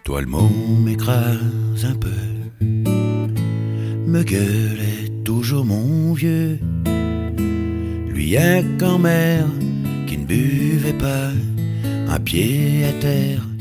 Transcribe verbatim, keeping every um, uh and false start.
Toi le mot m'écrase un peu, me gueulait toujours mon vieux. Lui un grand-mère qui ne buvait pas, un pied à terre